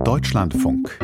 Deutschlandfunk.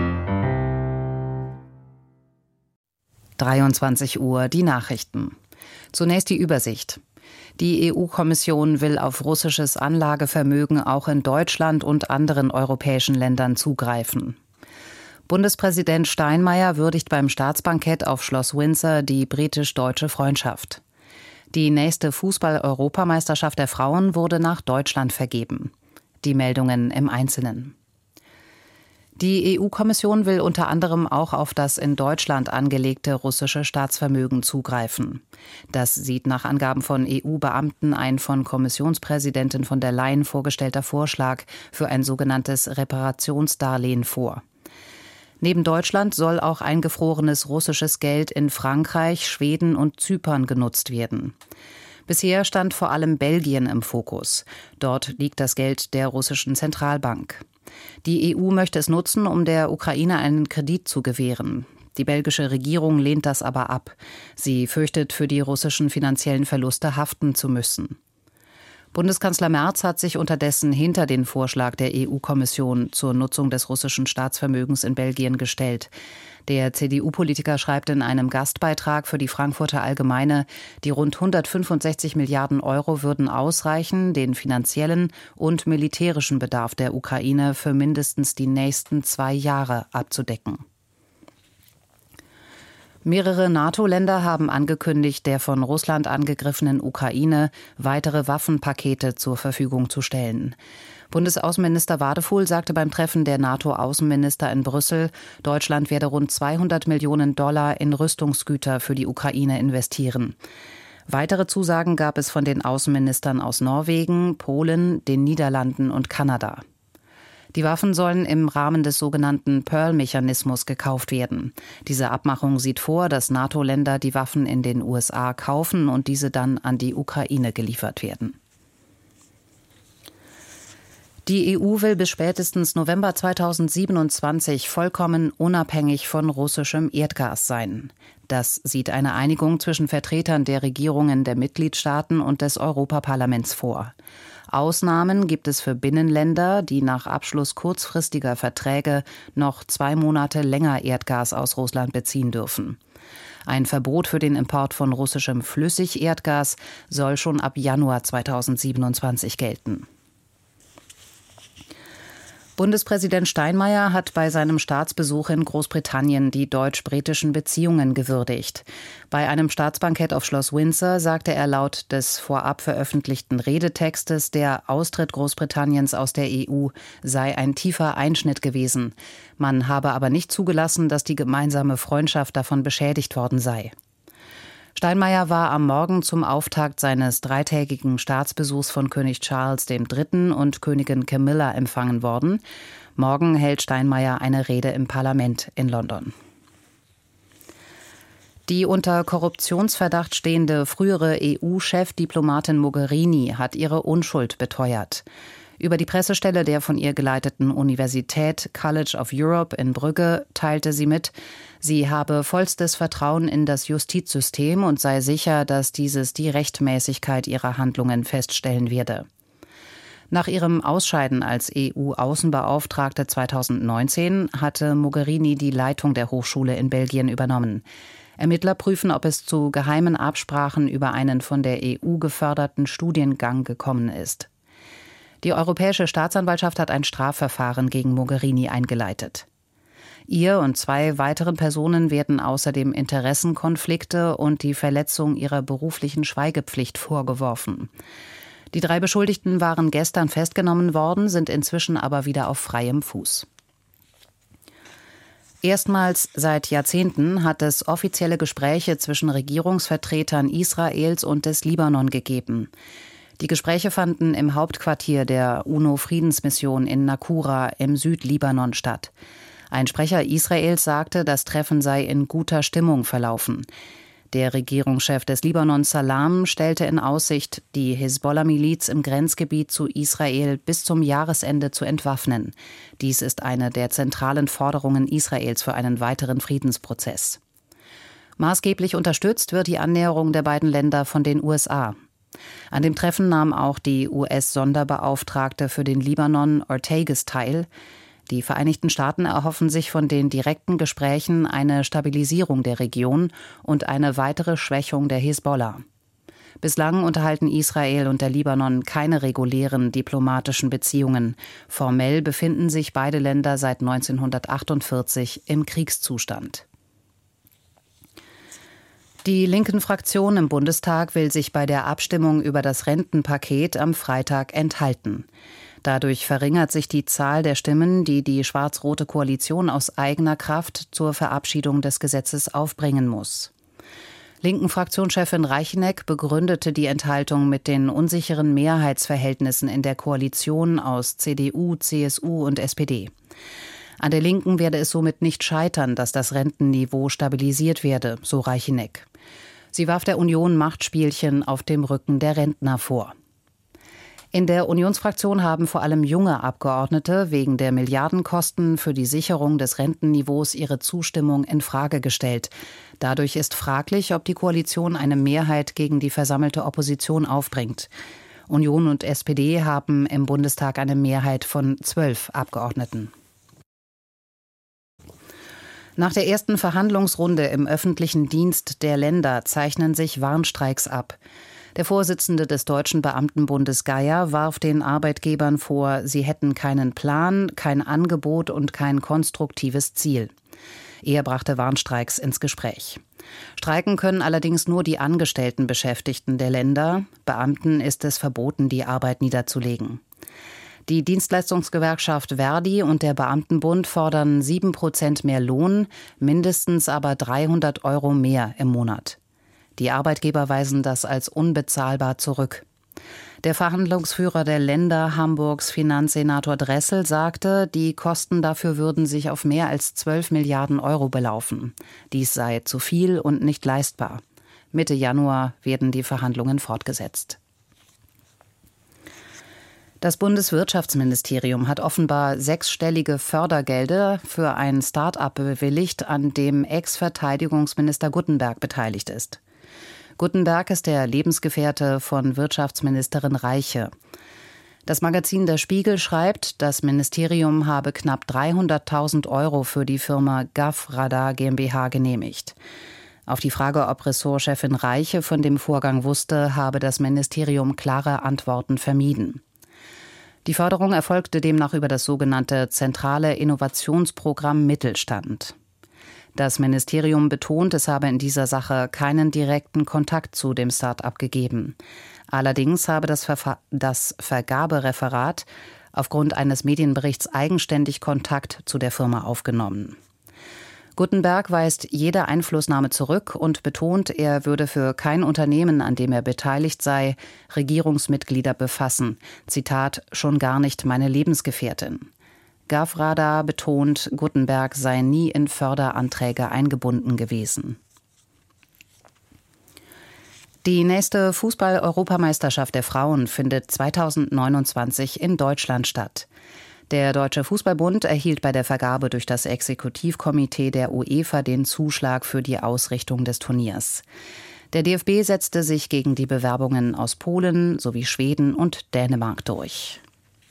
23 Uhr, die Nachrichten. Zunächst die Übersicht. Die EU-Kommission will auf russisches Anlagevermögen auch in Deutschland und anderen europäischen Ländern zugreifen. Bundespräsident Steinmeier würdigt beim Staatsbankett auf Schloss Windsor die britisch-deutsche Freundschaft. Die nächste Fußball-Europameisterschaft der Frauen wurde nach Deutschland vergeben. Die Meldungen im Einzelnen. Die EU-Kommission will unter anderem auch auf das in Deutschland angelegte russische Staatsvermögen zugreifen. Das sieht nach Angaben von EU-Beamten ein von Kommissionspräsidentin von der Leyen vorgestellter Vorschlag für ein sogenanntes Reparationsdarlehen vor. Neben Deutschland soll auch eingefrorenes russisches Geld in Frankreich, Schweden und Zypern genutzt werden. Bisher stand vor allem Belgien im Fokus. Dort liegt das Geld der russischen Zentralbank. Die EU möchte es nutzen, um der Ukraine einen Kredit zu gewähren. Die belgische Regierung lehnt das aber ab. Sie fürchtet, für die russischen finanziellen Verluste haften zu müssen. Bundeskanzler Merz hat sich unterdessen hinter den Vorschlag der EU-Kommission zur Nutzung des russischen Staatsvermögens in Belgien gestellt. Der CDU-Politiker schreibt in einem Gastbeitrag für die Frankfurter Allgemeine, die rund 165 Milliarden Euro würden ausreichen, den finanziellen und militärischen Bedarf der Ukraine für mindestens die nächsten 2 Jahre abzudecken. Mehrere NATO-Länder haben angekündigt, der von Russland angegriffenen Ukraine weitere Waffenpakete zur Verfügung zu stellen. Bundesaußenminister Wadefuhl sagte beim Treffen der NATO-Außenminister in Brüssel, Deutschland werde rund 200 Millionen Dollar in Rüstungsgüter für die Ukraine investieren. Weitere Zusagen gab es von den Außenministern aus Norwegen, Polen, den Niederlanden und Kanada. Die Waffen sollen im Rahmen des sogenannten Pearl-Mechanismus gekauft werden. Diese Abmachung sieht vor, dass NATO-Länder die Waffen in den USA kaufen und diese dann an die Ukraine geliefert werden. Die EU will bis spätestens November 2027 vollkommen unabhängig von russischem Erdgas sein. Das sieht eine Einigung zwischen Vertretern der Regierungen der Mitgliedstaaten und des Europaparlaments vor. Ausnahmen gibt es für Binnenländer, die nach Abschluss kurzfristiger Verträge noch 2 Monate länger Erdgas aus Russland beziehen dürfen. Ein Verbot für den Import von russischem Flüssigerdgas soll schon ab Januar 2027 gelten. Bundespräsident Steinmeier hat bei seinem Staatsbesuch in Großbritannien die deutsch-britischen Beziehungen gewürdigt. Bei einem Staatsbankett auf Schloss Windsor sagte er laut des vorab veröffentlichten Redetextes, der Austritt Großbritanniens aus der EU sei ein tiefer Einschnitt gewesen. Man habe aber nicht zugelassen, dass die gemeinsame Freundschaft davon beschädigt worden sei. Steinmeier war am Morgen zum Auftakt seines 3-tägigen Staatsbesuchs von König Charles III. Und Königin Camilla empfangen worden. Morgen hält Steinmeier eine Rede im Parlament in London. Die unter Korruptionsverdacht stehende frühere EU-Chefdiplomatin Mogherini hat ihre Unschuld beteuert. Über die Pressestelle der von ihr geleiteten Universität College of Europe in Brügge teilte sie mit, sie habe vollstes Vertrauen in das Justizsystem und sei sicher, dass dieses die Rechtmäßigkeit ihrer Handlungen feststellen werde. Nach ihrem Ausscheiden als EU-Außenbeauftragte 2019 hatte Mogherini die Leitung der Hochschule in Belgien übernommen. Ermittler prüfen, ob es zu geheimen Absprachen über einen von der EU geförderten Studiengang gekommen ist. Die Europäische Staatsanwaltschaft hat ein Strafverfahren gegen Mogherini eingeleitet. Ihr und 2 weiteren Personen werden außerdem Interessenkonflikte und die Verletzung ihrer beruflichen Schweigepflicht vorgeworfen. Die 3 Beschuldigten waren gestern festgenommen worden, sind inzwischen aber wieder auf freiem Fuß. Erstmals seit Jahrzehnten hat es offizielle Gespräche zwischen Regierungsvertretern Israels und des Libanon gegeben. Die Gespräche fanden im Hauptquartier der UNO-Friedensmission in Nakura im Südlibanon statt. Ein Sprecher Israels sagte, das Treffen sei in guter Stimmung verlaufen. Der Regierungschef des Libanon, Salam, stellte in Aussicht, die Hisbollah-Miliz im Grenzgebiet zu Israel bis zum Jahresende zu entwaffnen. Dies ist eine der zentralen Forderungen Israels für einen weiteren Friedensprozess. Maßgeblich unterstützt wird die Annäherung der beiden Länder von den USA. An dem Treffen nahm auch die US-Sonderbeauftragte für den Libanon, Ortegas, teil. Die Vereinigten Staaten erhoffen sich von den direkten Gesprächen eine Stabilisierung der Region und eine weitere Schwächung der Hisbollah. Bislang unterhalten Israel und der Libanon keine regulären diplomatischen Beziehungen. Formell befinden sich beide Länder seit 1948 im Kriegszustand. Die linken Fraktion im Bundestag will sich bei der Abstimmung über das Rentenpaket am Freitag enthalten. Dadurch verringert sich die Zahl der Stimmen, die die schwarz-rote Koalition aus eigener Kraft zur Verabschiedung des Gesetzes aufbringen muss. Linken Fraktionschefin Reicheneck begründete die Enthaltung mit den unsicheren Mehrheitsverhältnissen in der Koalition aus CDU, CSU und SPD. An der Linken werde es somit nicht scheitern, dass das Rentenniveau stabilisiert werde, so Reicheneck. Sie warf der Union Machtspielchen auf dem Rücken der Rentner vor. In der Unionsfraktion haben vor allem junge Abgeordnete wegen der Milliardenkosten für die Sicherung des Rentenniveaus ihre Zustimmung in Frage gestellt. Dadurch ist fraglich, ob die Koalition eine Mehrheit gegen die versammelte Opposition aufbringt. Union und SPD haben im Bundestag eine Mehrheit von 12 Abgeordneten. Nach der ersten Verhandlungsrunde im öffentlichen Dienst der Länder zeichnen sich Warnstreiks ab. Der Vorsitzende des Deutschen Beamtenbundes Geier warf den Arbeitgebern vor, sie hätten keinen Plan, kein Angebot und kein konstruktives Ziel. Er brachte Warnstreiks ins Gespräch. Streiken können allerdings nur die angestellten Beschäftigten der Länder. Beamten ist es verboten, die Arbeit niederzulegen. Die Dienstleistungsgewerkschaft Verdi und der Beamtenbund fordern 7% mehr Lohn, mindestens aber 300 € mehr im Monat. Die Arbeitgeber weisen das als unbezahlbar zurück. Der Verhandlungsführer der Länder, Hamburgs Finanzsenator Dressel, sagte, die Kosten dafür würden sich auf mehr als 12 Milliarden € belaufen. Dies sei zu viel und nicht leistbar. Mitte Januar werden die Verhandlungen fortgesetzt. Das Bundeswirtschaftsministerium hat offenbar 6-stellige Fördergelder für ein Start-up bewilligt, an dem Ex-Verteidigungsminister Guttenberg beteiligt ist. Guttenberg ist der Lebensgefährte von Wirtschaftsministerin Reiche. Das Magazin Der Spiegel schreibt, das Ministerium habe knapp 300.000 € für die Firma Gavradar GmbH genehmigt. Auf die Frage, ob Ressortchefin Reiche von dem Vorgang wusste, habe das Ministerium klare Antworten vermieden. Die Förderung erfolgte demnach über das sogenannte Zentrale Innovationsprogramm Mittelstand. Das Ministerium betont, es habe in dieser Sache keinen direkten Kontakt zu dem Start-up gegeben. Allerdings habe das Vergabereferat aufgrund eines Medienberichts eigenständig Kontakt zu der Firma aufgenommen. Guttenberg weist jede Einflussnahme zurück und betont, er würde für kein Unternehmen, an dem er beteiligt sei, Regierungsmitglieder befassen. Zitat, schon gar nicht meine Lebensgefährtin. Gavradar betont, Guttenberg sei nie in Förderanträge eingebunden gewesen. Die nächste Fußball-Europameisterschaft der Frauen findet 2029 in Deutschland statt. Der Deutsche Fußballbund erhielt bei der Vergabe durch das Exekutivkomitee der UEFA den Zuschlag für die Ausrichtung des Turniers. Der DFB setzte sich gegen die Bewerbungen aus Polen sowie Schweden und Dänemark durch.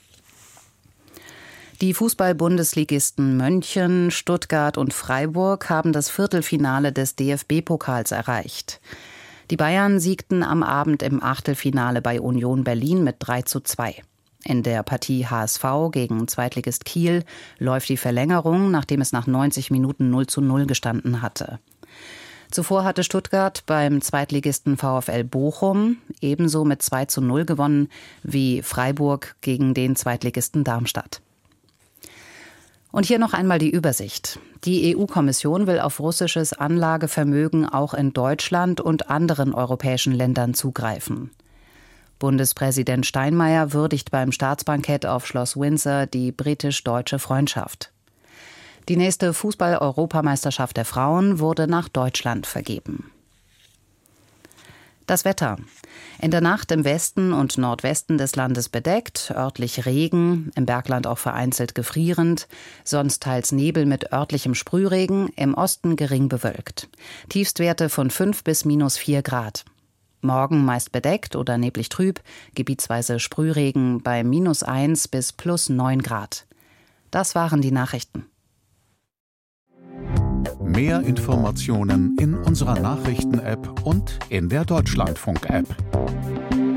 Die Fußball-Bundesligisten München, Stuttgart und Freiburg haben das Viertelfinale des DFB-Pokals erreicht. Die Bayern siegten am Abend im Achtelfinale bei Union Berlin mit 3:2. In der Partie HSV gegen Zweitligist Kiel läuft die Verlängerung, nachdem es nach 90 Minuten 0:0 gestanden hatte. Zuvor hatte Stuttgart beim Zweitligisten VfL Bochum ebenso mit 2:0 gewonnen wie Freiburg gegen den Zweitligisten Darmstadt. Und hier noch einmal die Übersicht. Die EU-Kommission will auf russisches Anlagevermögen auch in Deutschland und anderen europäischen Ländern zugreifen. Bundespräsident Steinmeier würdigt beim Staatsbankett auf Schloss Windsor die britisch-deutsche Freundschaft. Die nächste Fußball-Europameisterschaft der Frauen wurde nach Deutschland vergeben. Das Wetter. In der Nacht im Westen und Nordwesten des Landes bedeckt, örtlich Regen, im Bergland auch vereinzelt gefrierend, sonst teils Nebel mit örtlichem Sprühregen, im Osten gering bewölkt. Tiefstwerte von 5 bis -4 Grad. Morgen meist bedeckt oder neblig trüb, gebietsweise Sprühregen bei -1 bis +9 Grad. Das waren die Nachrichten. Mehr Informationen in unserer Nachrichten-App und in der Deutschlandfunk-App.